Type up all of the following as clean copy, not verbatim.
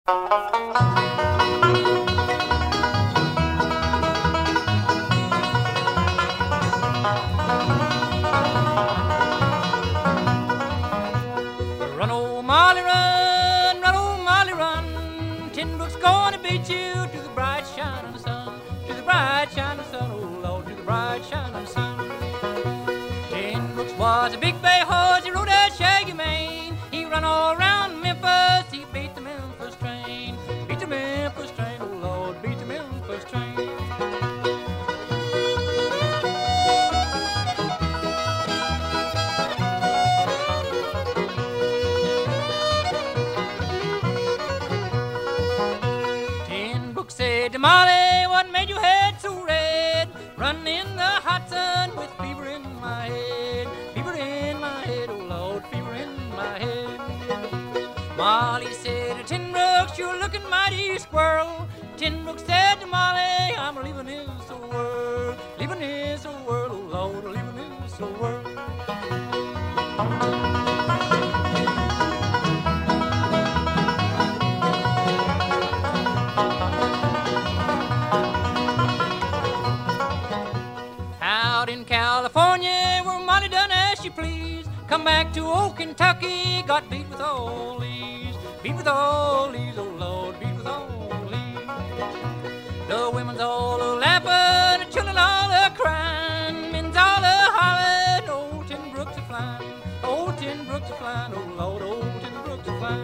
Run, old Molly, run, old Molly, run. Tin Brook's gonna beat you to the bright shining sun, to the bright shining sun, oh Lord, to the bright shining sun. Tin Brooks was a big bay horse, he rode that shaggy mane. He run all around Memphis, he beat the Memphis train, beat the Memphis train, oh Lord, beat the Memphis train. Said to Molly, what made your head so red? Running in the hot sun with fever in my head, fever in my head, oh Lord, fever in my head. Molly said to Tin Brooks, you're looking mighty squirrel. Tin Brooks said to Molly, I'm leaving this old world, leaving this old world, oh Lord, leaving this old world. Out in California, where Molly done as she pleased, come back to old Kentucky, got beat with all these, beat with all these, oh Lord, beat with all these. The women's all a-laughing, the children all a-crying, men's all a-hollering, old Tin Brooks a-flying, old Tin Brooks a-flying, oh Lord, old Tin Brooks a-flying.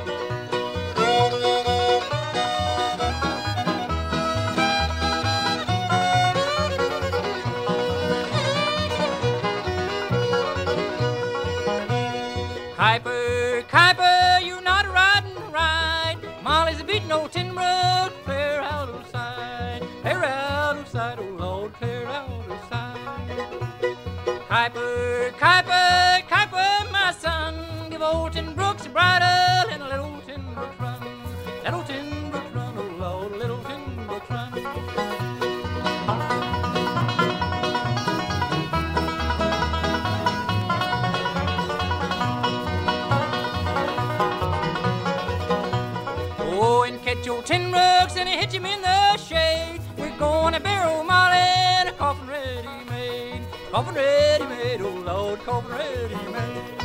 Kuiper, Kuiper, you're not riding right. Molly's a beating old Tin Brook, play her out of sight, play her out of sight, oh Lord, play her out of sight. Kuiper, Kuiper, Kuiper, my son, give old Tin Brooks a bridle and let old Tin Brooks run, let old Tin Brooks run, oh Lord, let old Tin Brooks run. Catch your Tin Brooks and hit him in the shade. We're gonna bury old Molly in a coffin ready made, coffin ready made, oh Lord, coffin ready made.